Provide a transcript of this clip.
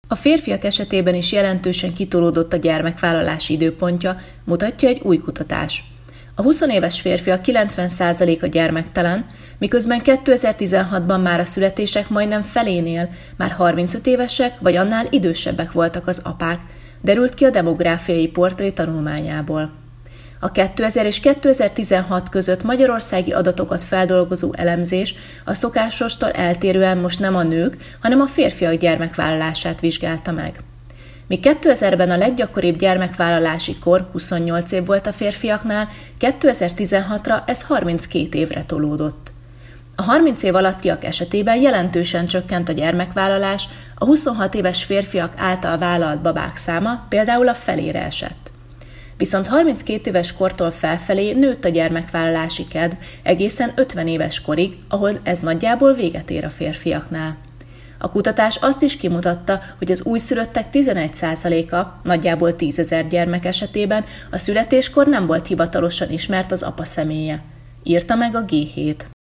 A férfiak esetében is jelentősen kitolódott a gyermekvállalási időpontja, mutatja egy új kutatás. A 20 éves férfiak 90%-a gyermektelen, miközben 2016-ban már a születések majdnem felénél már 35 évesek vagy annál idősebbek voltak az apák, derült ki a demográfiai portré tanulmányából. A 2000 és 2016 között magyarországi adatokat feldolgozó elemzés a szokásostól eltérően most nem a nők, hanem a férfiak gyermekvállalását vizsgálta meg. Míg 2000-ben a leggyakoribb gyermekvállalási kor 28 év volt a férfiaknál, 2016-ra ez 32 évre tolódott. A 30 év alattiak esetében jelentősen csökkent a gyermekvállalás, a 26 éves férfiak által vállalt babák száma például a felére esett. Viszont 32 éves kortól felfelé nőtt a gyermekvállalási kedv egészen 50 éves korig, ahol ez nagyjából véget ér a férfiaknál. A kutatás azt is kimutatta, hogy az újszülöttek 11%-a, nagyjából 10 000 gyermek esetében a születéskor nem volt hivatalosan ismert az apa személye. Írta meg a G7.